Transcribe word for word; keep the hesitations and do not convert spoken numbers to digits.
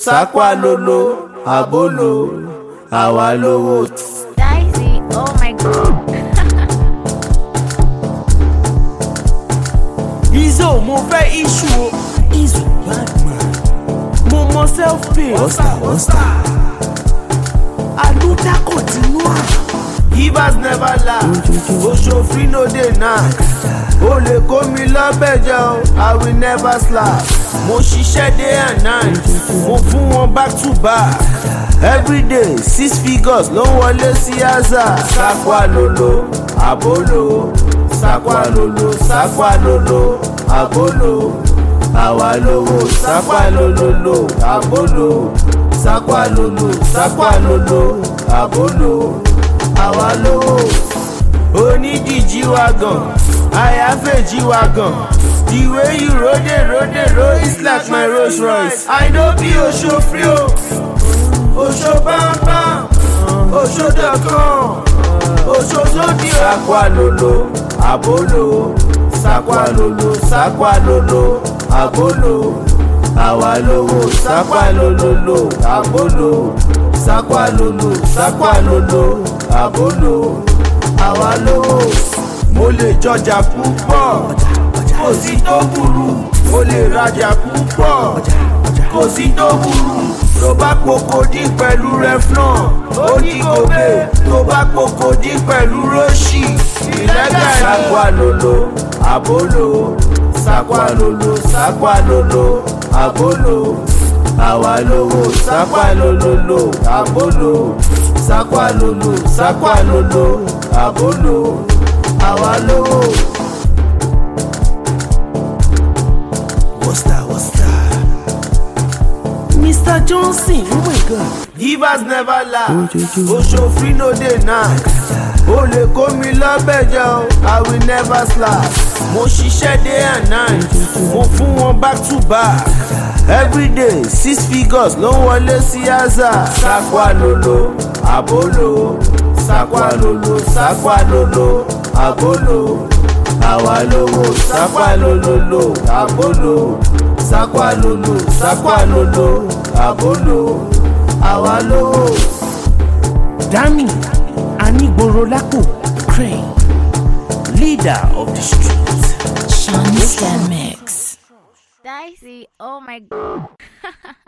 Sakwa lolo, abolo, àwa lówó. Dicey, oh my god. Izzo, mo fẹ́ issue o. Izzo bad man. Mo mọ self pay. What's that? What's that? Aluta continua. Givers never laugh. Oṣòfin no dey knack. O lè kó mi lọ́bẹ̀jẹ̀ o, I will never slap. Mo ṣiṣẹ́ day and night, mo fún wọn back to back. Everyday six figures ló ń wọlé sí àzà. Sakwa lolo, abolo, sakwa lolo, sakwa lolo, abolo, àwa lówó. Sakwa lolo, abolo, sakwa lolo, sakwa lolo, abolo, àwa lówó. Onídìí wagon, àyàfẹ́ wagon. The way you roll it, roll it, roll it's like my Rolls Royce. I know be Oṣòfin o, Oṣó bam bam, Oṣó dot com, Oṣó sódì o. Sakwa lolo, abolo, sakwa lolo, sakwa lolo, abolo, àwa lówó. Sakwa lolo, abolo, sakwa lolo, sakwa lolo, abolo, àwa lówó. Mo lè jọjà púpọ̀, kò sí tó burú. Mo lè rajà púpọ̀, kò sí tó burú. Tó bá pokòdí pẹ̀lú Revlon, ó ní gòbè. Tó bá pokòdí pẹ̀lú Roshi, ìlẹ́gà. Sakwa lolo, abolo, sakwa lolo, sakwa lolo, abolo, àwa lówó. Sakwa lolo, abolo, sakwa lolo, sakwa lolo, abolo, àwa lówó. What's that? What's that? Mister Johnson, oh my god. Givers never laugh. Oṣòfin no dey knack. O lè kó mi lọ́bẹ̀jẹ̀ o, I will never slap. Mo ṣiṣẹ́ day and night, mo fún wọn back to back. Everyday six figures ló ń wọlé sí àzà. Sakwa lolo, abolo, sakwa lolo, sakwa lolo, abolo, àwa lówó. Sakwa lolo, abolo, sakwa lolo, sakwa lolo, abolo, àwa lówó. Dami Anigboro Lapo Crane, leader of the streets. Sean Scan Mix. Dicey, oh my god.